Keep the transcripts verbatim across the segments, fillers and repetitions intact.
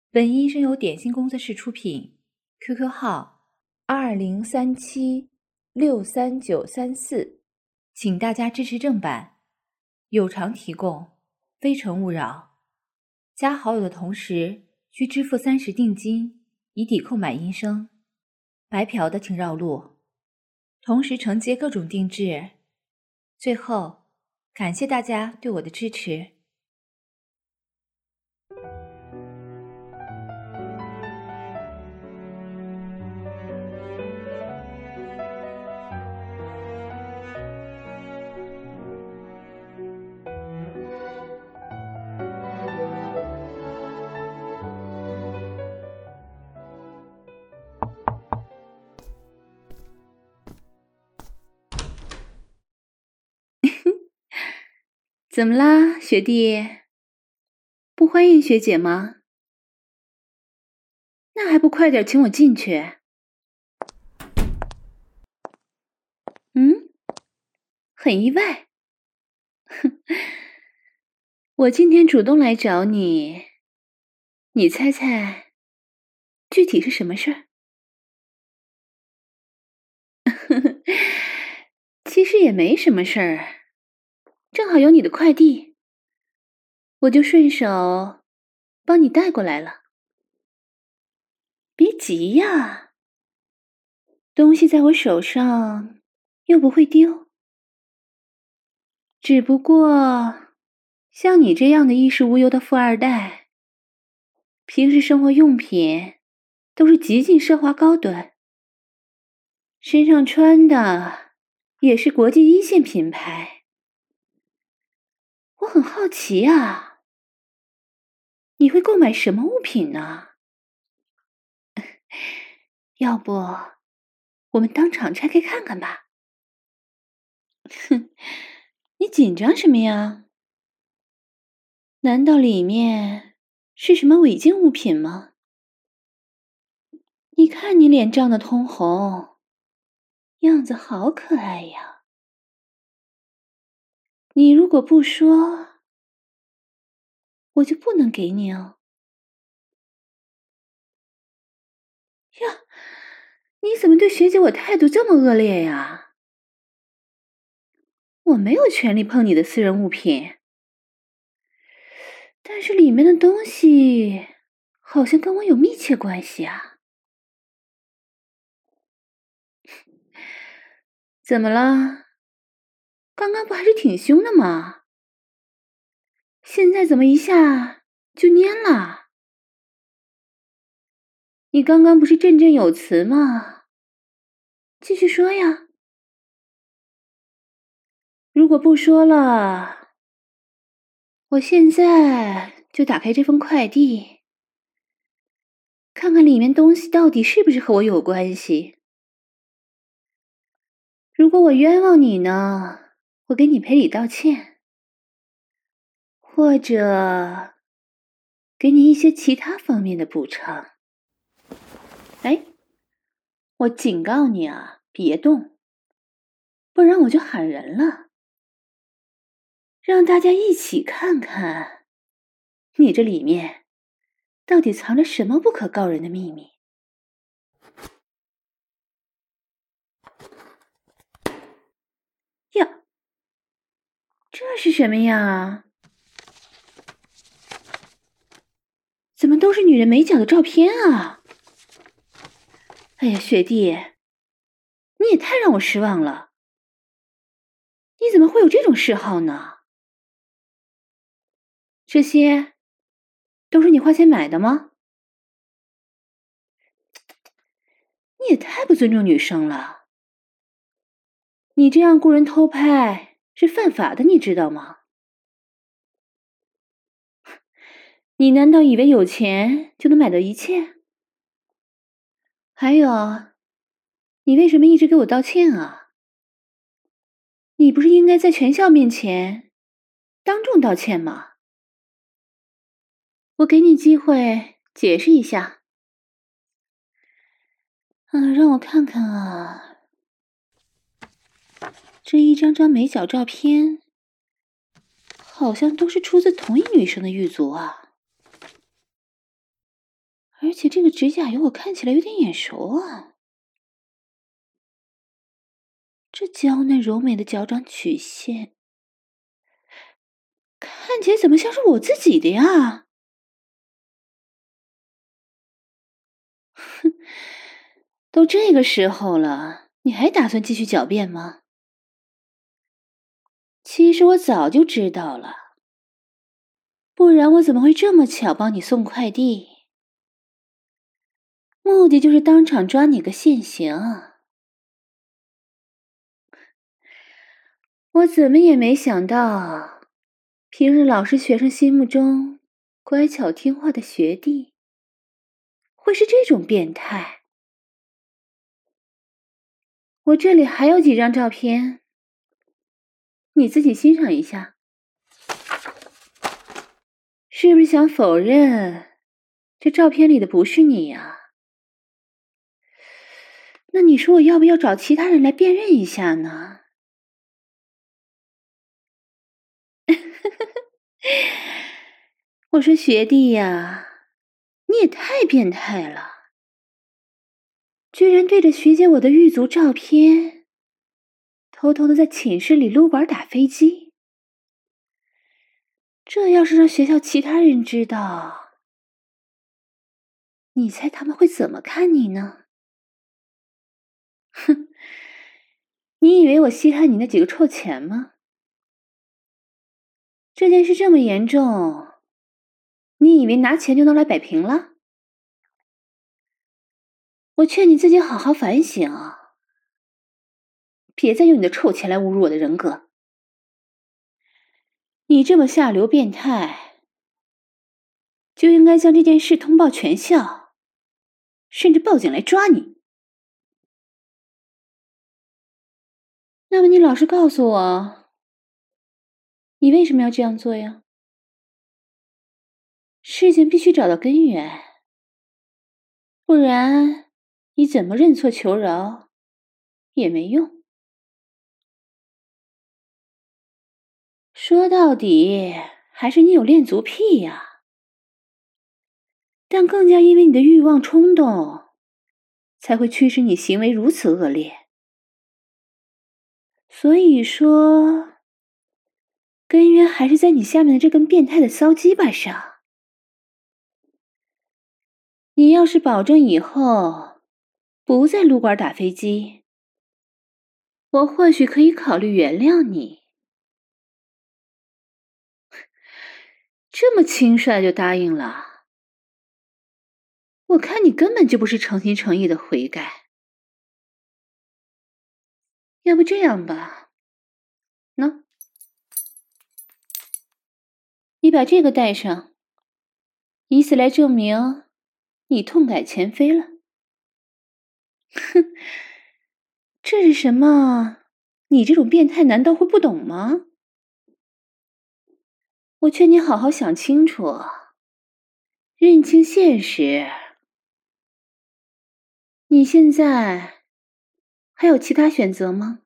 本音声由点心工作室出品 ，Q Q 号二零三七六三九三四，请大家支持正版，有偿提供，非诚勿扰。加好友的同时需支付三十定金，以抵扣买音声。白嫖的请绕路，同时承接各种定制。最后，感谢大家对我的支持。怎么啦，学弟？不欢迎学姐吗？那还不快点请我进去？嗯，很意外。哼，我今天主动来找你，你猜猜，具体是什么事儿？其实也没什么事儿，正好有你的快递，我就顺手帮你带过来了。别急呀，东西在我手上又不会丢。只不过，像你这样的衣食无忧的富二代，平时生活用品都是极尽奢华高端，身上穿的也是国际一线品牌。我很好奇啊，你会购买什么物品呢？要不，我们当场拆开看看吧。哼，你紧张什么呀？难道里面是什么违禁物品吗？你看你脸涨得通红，样子好可爱呀。你如果不说，我就不能给你哦。呀，你怎么对学姐我态度这么恶劣呀？我没有权利碰你的私人物品，但是里面的东西好像跟我有密切关系啊。怎么了？刚刚不还是挺凶的吗？现在怎么一下就蔫了？你刚刚不是振振有词吗？继续说呀。如果不说了，我现在就打开这封快递，看看里面东西到底是不是和我有关系。如果我冤枉你呢，我给你赔礼道歉，或者给你一些其他方面的补偿。哎，我警告你啊，别动，不然我就喊人了，让大家一起看看，你这里面到底藏着什么不可告人的秘密。呀，这是什么呀？怎么都是女人美脚的照片啊？哎呀，学弟，你也太让我失望了。你怎么会有这种嗜好呢？这些都是你花钱买的吗？你也太不尊重女生了。你这样雇人偷拍是犯法的，你知道吗？你难道以为有钱就能买到一切？还有，你为什么一直给我道歉啊？你不是应该在全校面前当众道歉吗？我给你机会解释一下。啊，让我看看啊，这一张张美脚照片，好像都是出自同一女生的狱卒啊。 而且这个指甲油我看起来有点眼熟啊。这娇嫩柔美的脚掌曲线，看起来怎么像是我自己的呀？哼，都这个时候了，你还打算继续狡辩吗？其实我早就知道了，不然我怎么会这么巧帮你送快递？目的就是当场抓你个现行。我怎么也没想到，平日老师学生心目中乖巧听话的学弟，会是这种变态。我这里还有几张照片，你自己欣赏一下。是不是想否认这照片里的不是你呀？那你说我要不要找其他人来辨认一下呢？我说学弟呀，你也太变态了，居然对着学姐我的狱卒照片，偷偷的在寝室里撸管打飞机。这要是让学校其他人知道，你猜他们会怎么看你呢？哼，你以为我稀罕你那几个臭钱吗？这件事这么严重，你以为拿钱就能来摆平了？我劝你自己好好反省，别再用你的臭钱来侮辱我的人格。你这么下流变态，就应该将这件事通报全校，甚至报警来抓你。那么你老实告诉我，你为什么要这样做呀？事情必须找到根源，不然你怎么认错求饶也没用。说到底，还是你有恋足癖呀。但更加因为你的欲望冲动，才会驱使你行为如此恶劣。所以说，根源还是在你下面的这根变态的骚鸡巴上。你要是保证以后不再撸管打飞机，我或许可以考虑原谅你。这么轻率就答应了，我看你根本就不是诚心诚意的悔改。要不这样吧，喏，你把这个带上，以此来证明你痛改前非了。哼，这是什么？你这种变态难道会不懂吗？我劝你好好想清楚，认清现实。你现在还有其他选择吗？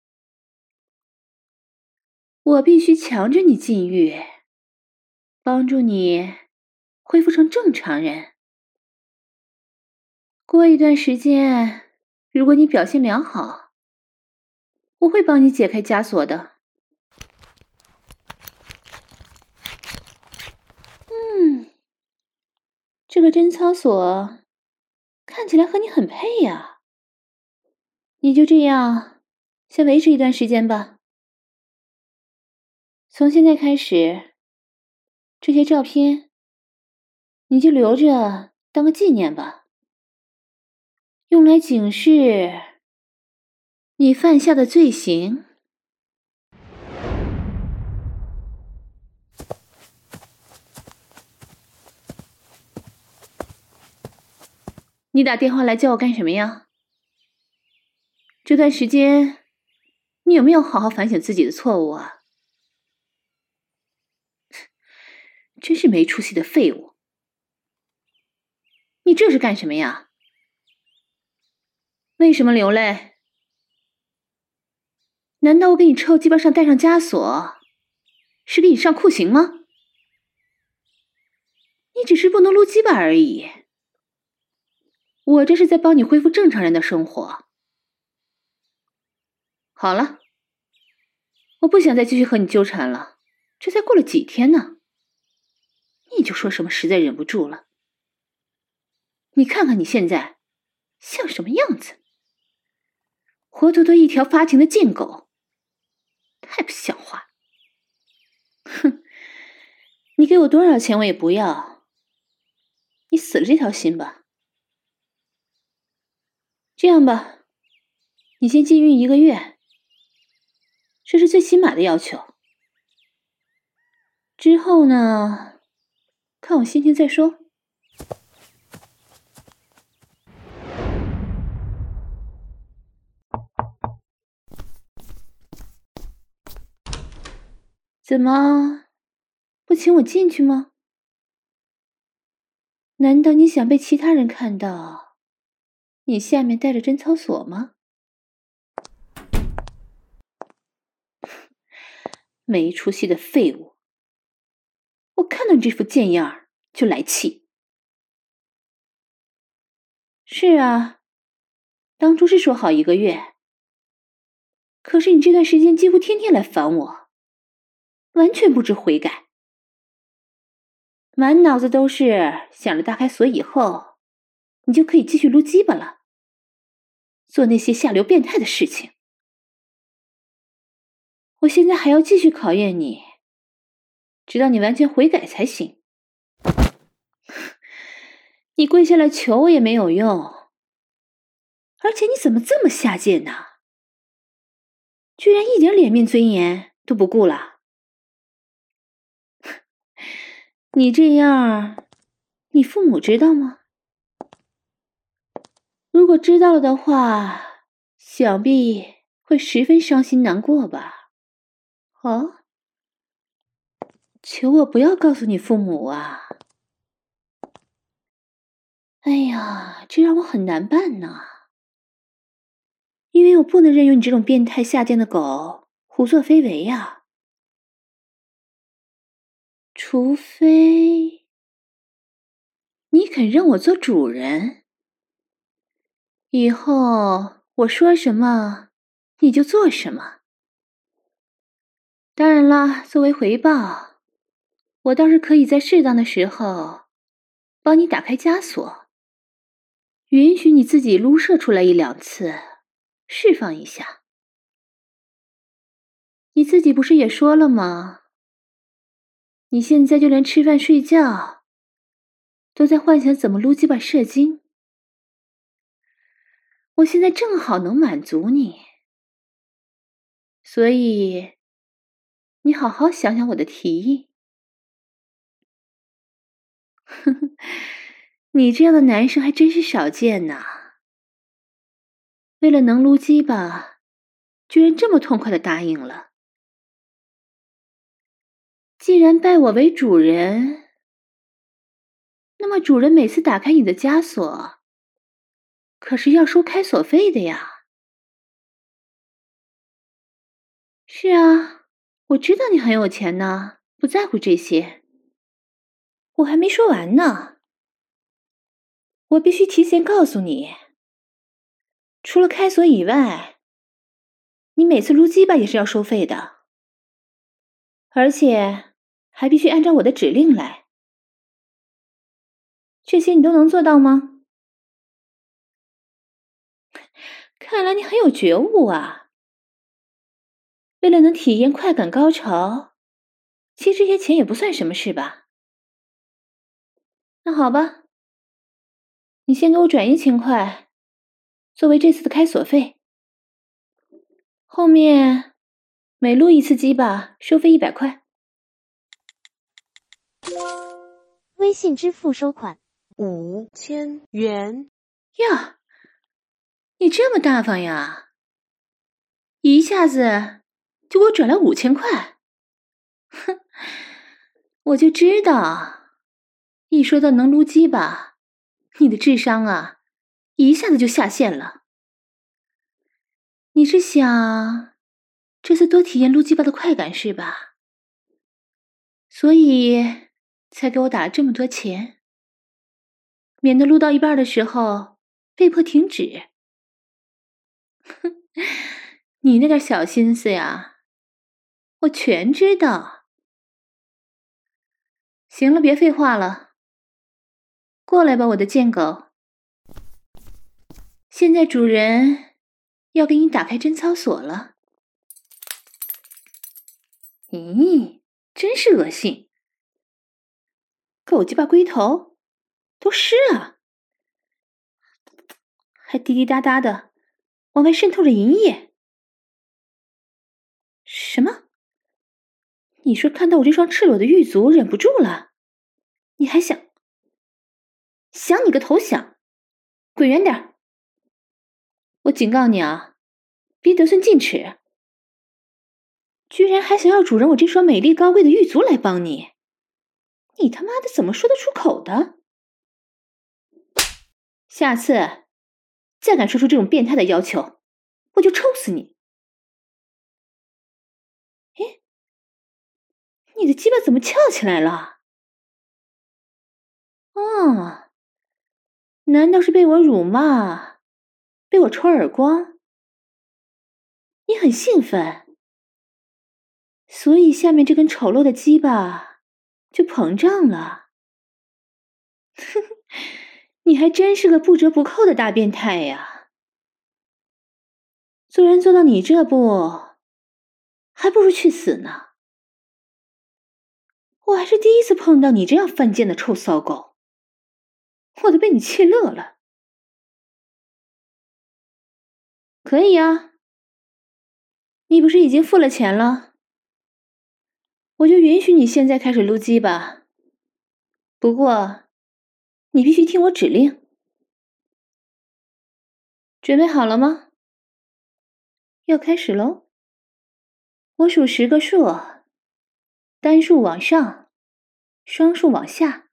我必须强制你禁欲，帮助你恢复成正常人。过一段时间，如果你表现良好，我会帮你解开枷锁的。嗯，这个贞操锁看起来和你很配呀。你就这样先维持一段时间吧。从现在开始，这些照片你就留着当个纪念吧，用来警示你犯下的罪行。你打电话来叫我干什么呀？这段时间你有没有好好反省自己的错误啊？真是没出息的废物！你这是干什么呀？为什么流泪？难道我给你臭鸡巴上戴上枷锁，是给你上酷刑吗？你只是不能撸鸡巴而已。 我这是在帮你恢复正常人的生活。好了，我不想再继续和你纠缠了，这才过了几天呢，你就说什么实在忍不住了。你看看你现在像什么样子，活脱脱一条发情的贱狗，太不像话。哼，你给我多少钱我也不要，你死了这条心吧。这样吧，你先禁孕一个月，这是最起码的要求。之后呢，看我心情再说。怎么，不请我进去吗？难道你想被其他人看到你下面带着贞操锁吗？没出息的废物！我看到你这副贱样儿就来气。是啊，当初是说好一个月，可是你这段时间几乎天天来烦我，完全不知悔改，满脑子都是想着大开锁以后，你就可以继续撸鸡巴了，做那些下流变态的事情。我现在还要继续考验你，直到你完全悔改才行。你跪下来求我也没有用，而且你怎么这么下贱呢？居然一点脸面尊严都不顾了。你这样，你父母知道吗？如果知道了的话，想必会十分伤心难过吧？哦，求我不要告诉你父母啊！哎呀，这让我很难办呢，因为我不能任由你这种变态下贱的狗胡作非为呀。除非你肯认我做主人，以后我说什么你就做什么。当然啦，作为回报，我倒是可以在适当的时候帮你打开枷锁，允许你自己撸射出来一两次，释放一下。你自己不是也说了吗？你现在就连吃饭睡觉都在幻想怎么撸鸡巴射精，我现在正好能满足你，所以你好好想想我的提议。呵呵，你这样的男生还真是少见呐！为了能撸鸡巴，居然这么痛快的答应了。既然拜我为主人，那么主人每次打开你的枷锁，可是要收开锁费的呀。是啊，我知道你很有钱呢，不在乎这些。我还没说完呢，我必须提前告诉你，除了开锁以外，你每次撸鸡巴也是要收费的，而且还必须按照我的指令来。这些你都能做到吗？看来你很有觉悟啊。为了能体验快感高潮，其实这些钱也不算什么事吧？那好吧，你先给我转一千块，作为这次的开锁费。后面每撸一次鸡巴收费一百块。 微信支付收款五千元。 呀，你这么大方呀！一下子就给我转了五千块。哼，我就知道，一说到能撸鸡巴，你的智商啊，一下子就下线了。你是想这次多体验撸鸡巴的快感是吧？所以才给我打了这么多钱，免得撸到一半的时候被迫停止。哼，你那点小心思呀，我全知道。行了，别废话了，过来吧，我的贱狗。现在主人要给你打开贞操锁了。咦，真是恶心！狗鸡巴龟头都湿了，还滴滴答答的往外渗透着银液。什么？你说看到我这双赤裸的玉足忍不住了？你还想？想你个头想！滚远点！我警告你啊，别得寸进尺！居然还想要主人我这双美丽高贵的玉足来帮你，你他妈的怎么说得出口的？下次再敢说出这种变态的要求，我就抽死你！哎，你的鸡巴怎么翘起来了？哦，难道是被我辱骂，被我抽耳光？你很兴奋，所以下面这根丑陋的鸡巴就膨胀了。哼哼，你还真是个不折不扣的大变态呀！做人做到你这步，还不如去死呢。我还是第一次碰到你这样犯贱的臭骚狗，我都被你气乐了。可以啊，你不是已经付了钱了？我就允许你现在开始撸鸡吧。不过，你必须听我指令。准备好了吗？要开始喽！我数十个数，单数往上，双数往下。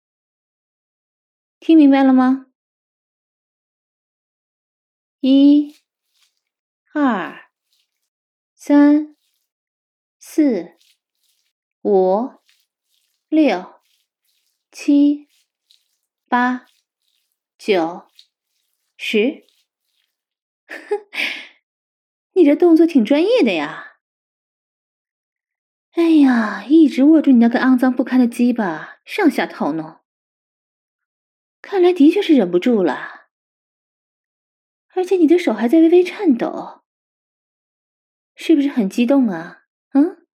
听明白了吗？一、二、三、四、五、六、七、八、九、十。你这动作挺专业的呀！哎呀，一直握住你那个肮脏不堪的鸡巴，上下套弄，看来的确是忍不住了。而且你的手还在微微颤抖，是不是很激动啊？嗯？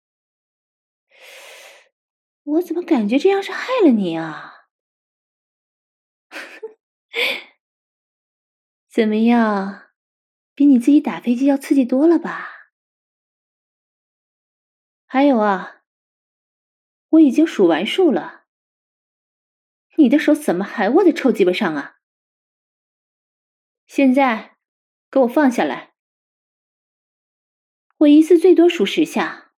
我怎么感觉这样是害了你啊？怎么样？比你自己打飞机要刺激多了吧？还有啊，我已经数完数了，你的手怎么还握在臭鸡巴上啊？现在给我放下来，我一次最多数十下，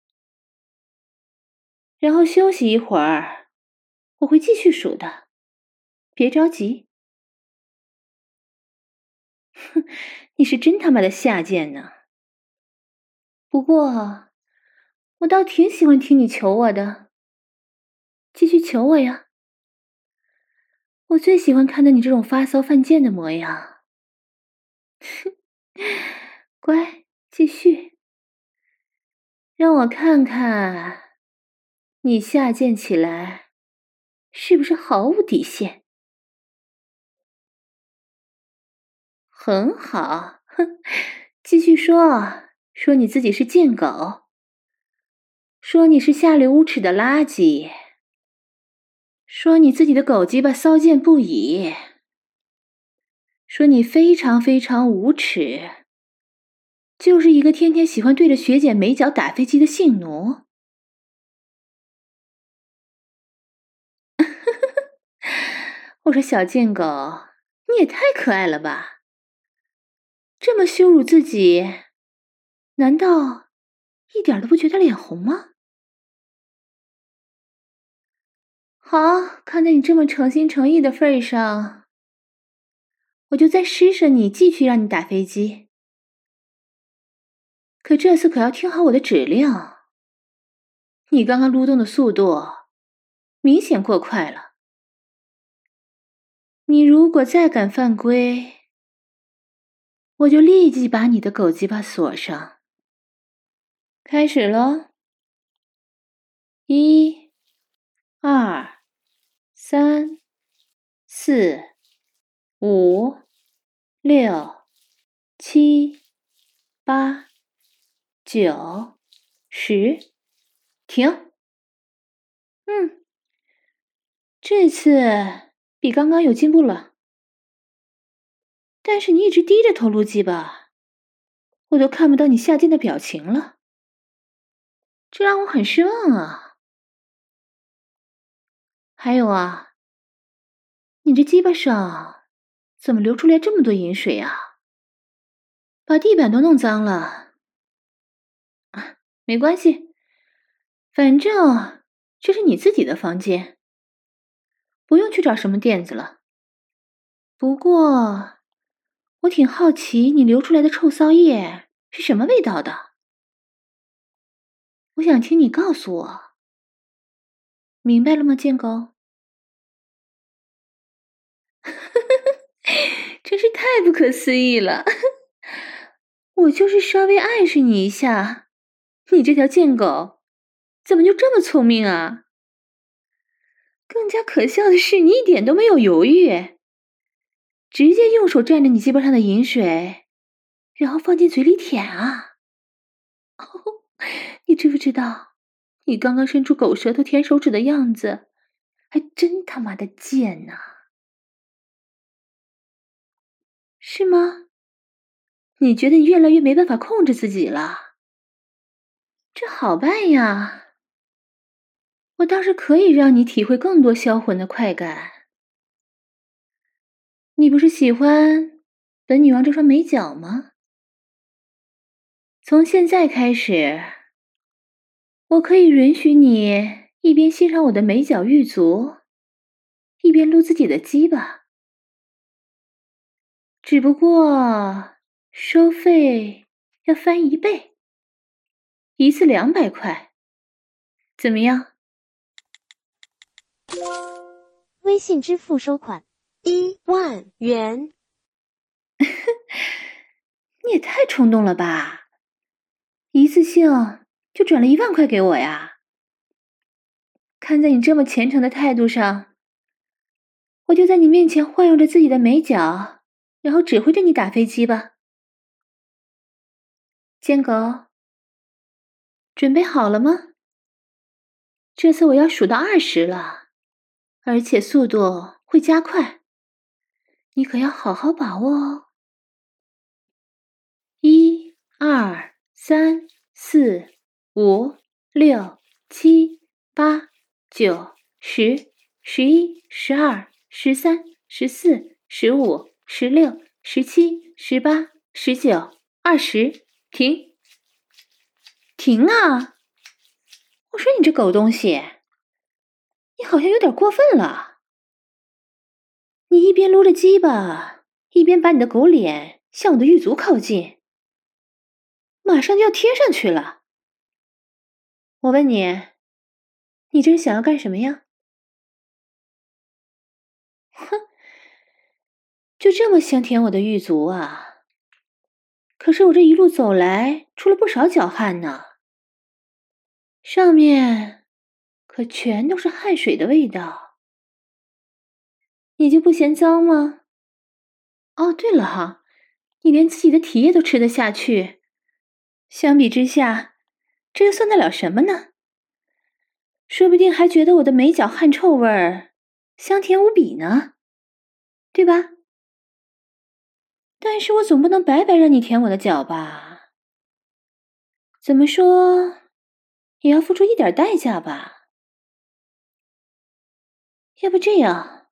然后休息一会儿，我会继续数的，别着急。哼，你是真他妈的下贱呢！不过，我倒挺喜欢听你求我的，继续求我呀！我最喜欢看到你这种发骚犯贱的模样。哼，乖，继续，让我看看你下贱起来是不是毫无底线。很好，哼，继续说，说你自己是贱狗，说你是下流无耻的垃圾，说你自己的狗鸡巴骚贱不已，说你非常非常无耻，就是一个天天喜欢对着学姐美脚打飞机的性奴。我说小贱狗，你也太可爱了吧！这么羞辱自己，难道一点都不觉得脸红吗？好，看在你这么诚心诚意的份上，我就再施舍你，继续让你打飞机。可这次可要听好我的指令，你刚刚撸动的速度明显过快了。你如果再敢犯规， 我就立即把你的狗鸡巴锁上。开始咯，一、二、三、四、五、六、七、八、九、十，停。嗯，这次比刚刚有进步了。但是你一直低着头撸鸡巴，我都看不到你下贱的表情了，这让我很失望啊。还有啊，你这鸡巴上怎么流出来这么多饮水啊？把地板都弄脏了。啊，没关系，反正这是你自己的房间，不用去找什么垫子了。不过我挺好奇你流出来的臭骚液是什么味道的，我想听你告诉我，明白了吗，贱狗？真是太不可思议了。我就是稍微暗示你一下，你这条贱狗怎么就这么聪明啊？更加可笑的是，你一点都没有犹豫，直接用手蘸着你鸡巴上的饮水，然后放进嘴里舔啊。哦，你知不知道，你刚刚伸出狗舌头舔手指的样子，还真他妈的贱呐！是吗？你觉得你越来越没办法控制自己了？这好办呀，我倒是可以让你体会更多销魂的快感。你不是喜欢本女王这双美脚吗？从现在开始，我可以允许你一边欣赏我的美脚玉足，一边撸自己的鸡巴。只不过收费要翻一倍，一次两百块，怎么样？ 微信支付收款一万元。 你也太冲动了吧！一次性就转了一万块给我呀？看在你这么虔诚的态度上，我就在你面前晃悠着自己的美脚，然后指挥着你打飞机吧。贱狗，准备好了吗？这次我要数到二十了，而且速度会加快，你可要好好把握哦。一、二、三、四、五、六、七、八、九、十、十一、十二、十三、十四、十五、十六、十七、十八、十九、二十，停！停啊！我说你这狗东西，你好像有点过分了。你一边撸着鸡巴，一边把你的狗脸向我的玉足靠近，马上就要贴上去了。我问你，你这是想要干什么呀？哼，就这么香甜我的玉足啊？可是我这一路走来，出了不少脚汗呢，上面可全都是汗水的味道。你就不嫌脏吗？哦，对了哈，你连自己的体液都吃得下去，相比之下，这又算得了什么呢？说不定还觉得我的美脚汗臭味儿香甜无比呢，对吧？但是我总不能白白让你舔我的脚吧？怎么说，也要付出一点代价吧？要不这样，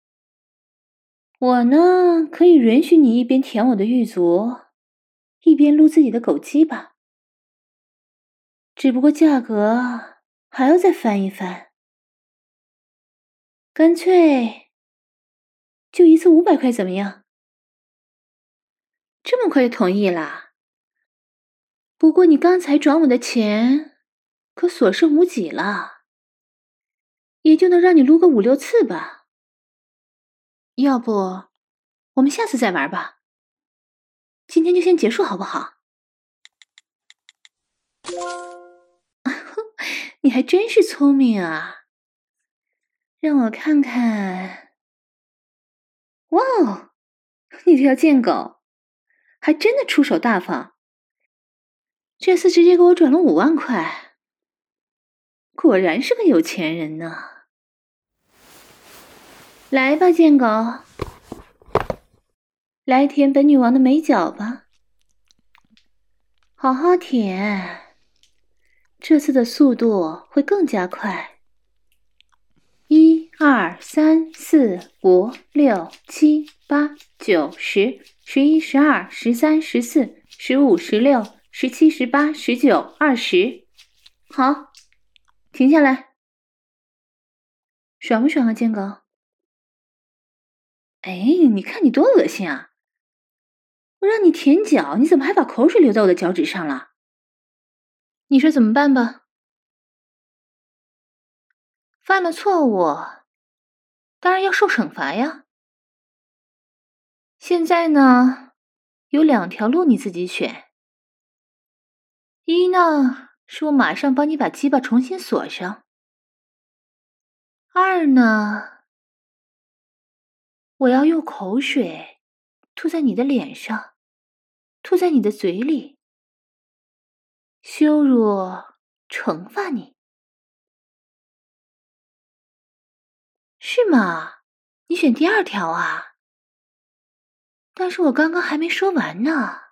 我呢可以允许你一边舔我的玉足，一边撸自己的狗鸡巴，只不过价格还要再翻一翻，干脆就一次五百块怎么样？这么快就同意啦？不过你刚才转我的钱可所剩无几了，也就能让你撸个五六次吧。要不我们下次再玩吧。 今天就先结束好不好？你还真是聪明啊！让我看看。哇哦，你这条贱狗，还真的出手大方，这次直接给我转了五万块，果然是个有钱人呢。来吧，贱狗，来舔本女王的美脚吧，好好舔，这次的速度会更加快。一二三四五六七八九十十一十二十三十四十五十六十七十八十九二十，好，停下来。爽不爽啊，建狗？哎，你看你多恶心啊！我让你舔脚，你怎么还把口水流在我的脚趾上了？你说怎么办吧？犯了错误，当然要受惩罚呀。现在呢，有两条路你自己选。一呢，是我马上帮你把鸡巴重新锁上。二呢，我要用口水吐在你的脸上，吐在你的嘴里，羞辱、惩罚你。是吗？你选第二条啊？但是我刚刚还没说完呢。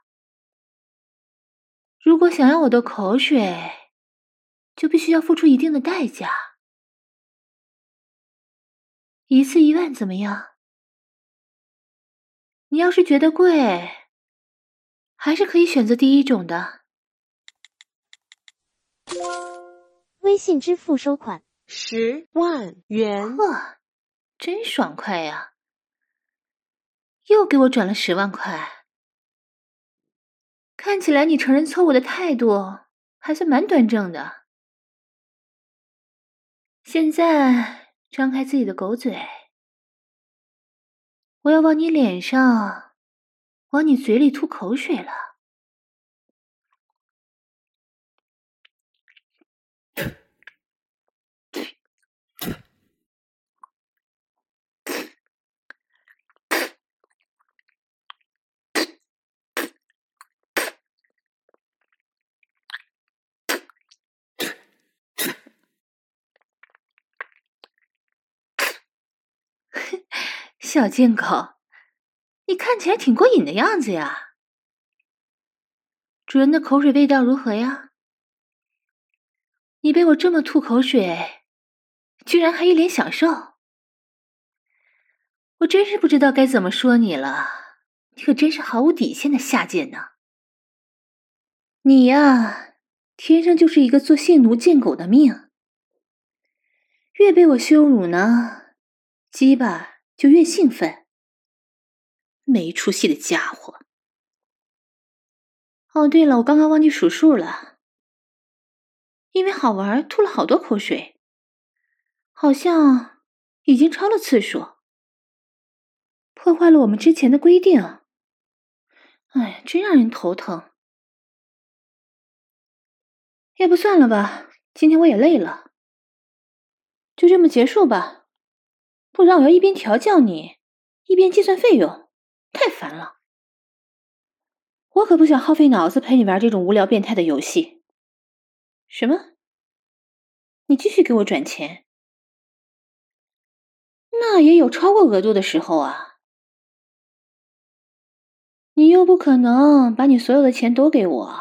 如果想要我的口水，就必须要付出一定的代价。一次一万怎么样？你要是觉得贵，还是可以选择第一种的。 微信支付收款十万元。 呵，真爽快呀！又给我转了十万块。看起来你承认错误的态度还算蛮端正的。现在张开自己的狗嘴，我要往你脸上、往你嘴里吐口水了。小贱狗，你看起来挺过瘾的样子呀。主人的口水味道如何呀？你被我这么吐口水，居然还一脸享受。我真是不知道该怎么说你了，你可真是毫无底线的下贱呢。你呀，天生就是一个做性奴贱狗的命。越被我羞辱呢，鸡巴就越兴奋。没出息的家伙。哦，对了，我刚刚忘记数数了。因为好玩，吐了好多口水，好像已经超了次数，破坏了我们之前的规定。哎呀，真让人头疼。要不算了吧，今天我也累了，就这么结束吧，不然我要一边调教你，一边计算费用，太烦了。我可不想耗费脑子陪你玩这种无聊变态的游戏。什么？你继续给我转钱？那也有超过额度的时候啊。你又不可能把你所有的钱都给我。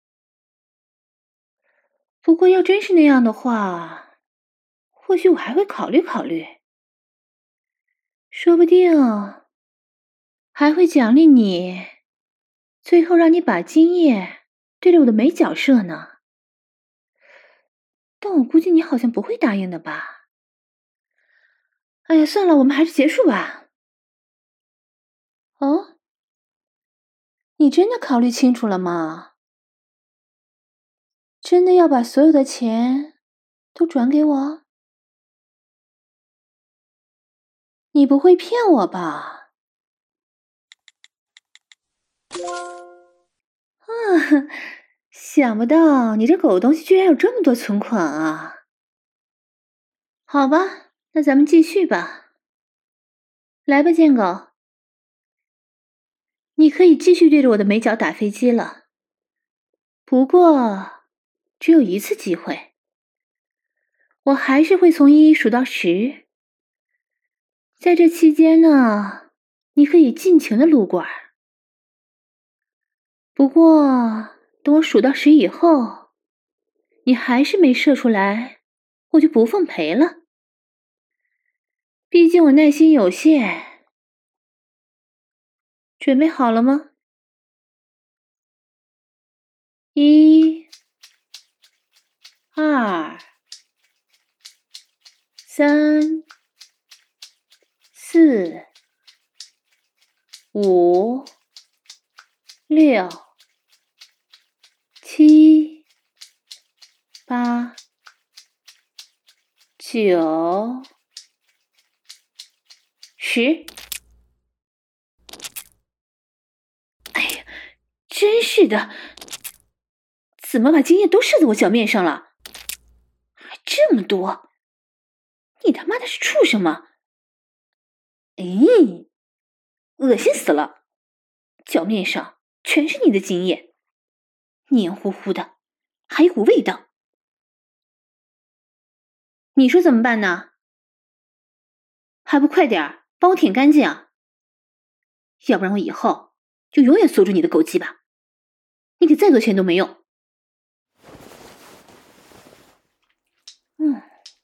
不过要真是那样的话，或许我还会考虑考虑。说不定还会奖励你，最后让你把精液对着我的美脚射呢。但我估计你好像不会答应的吧？哎呀，算了，我们还是结束吧。哦？你真的考虑清楚了吗？真的要把所有的钱都转给我？你不会骗我吧？ 啊，想不到你这狗东西居然有这么多存款啊！好吧，那咱们继续吧。来吧，贱狗，你可以继续对着我的美脚打飞机了。不过，只有一次机会。我还是会从一数到十。在这期间呢，你可以尽情的撸管。不过，等我数到十以后，你还是没射出来，我就不奉陪了。毕竟我耐心有限。准备好了吗？一、二、三、四、五、六、七、八、九、十。哎呀，真是的，怎么把精液都射在我脚面上了？还这么多！你他妈的是畜生吗？咦，恶心死了！脚面上全是你的精液，黏糊糊的，还有股味道。你说怎么办呢？还不快点儿帮我舔干净啊！要不然我以后就永远锁住你的狗鸡巴，你给再多钱都没用。嗯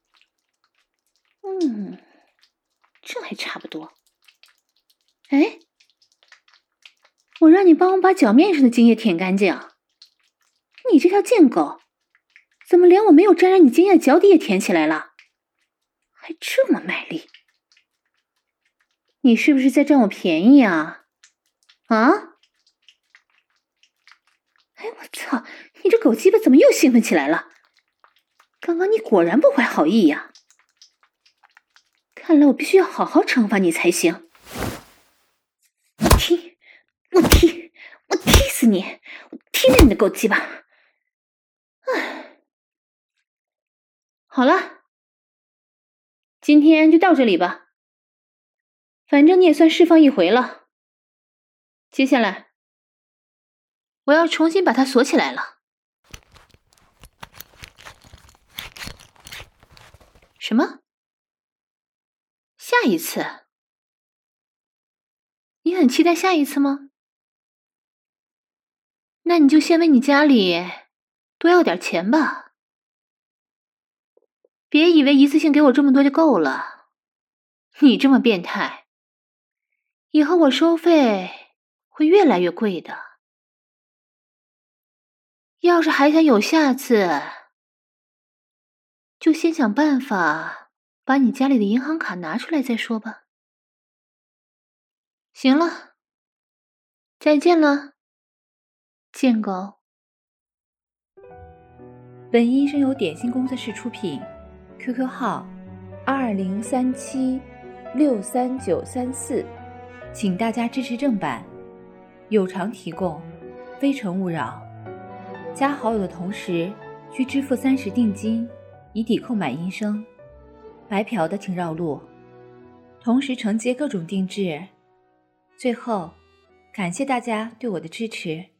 嗯，这还差不多。哎，我让你帮我把脚面上的精液舔干净，你这条贱狗，怎么连我没有沾染你精液的脚底也舔起来了？还这么卖力，你是不是在占我便宜啊？啊？哎，我操！你这狗鸡巴怎么又兴奋起来了？刚刚你果然不怀好意呀！看来我必须要好好惩罚你才行。我踢，我踢，我踢死你！我踢烂你的狗鸡巴！唉，好了，今天就到这里吧。反正你也算释放一回了。接下来，我要重新把它锁起来了。什么？下一次？你很期待下一次吗？那你就先为你家里多要点钱吧。别以为一次性给我这么多就够了。你这么变态，以后我收费会越来越贵的。要是还想有下次，就先想办法把你家里的银行卡拿出来再说吧。行了，再见了，贱狗。 本音声由点心工作室出品 ，Q Q 号二零三七六三九三四，请大家支持正版，有偿提供，非诚勿扰。加好友的同时需支付三十定金，以抵扣买音声。白嫖的请绕路，同时承接各种定制。最后，感谢大家对我的支持。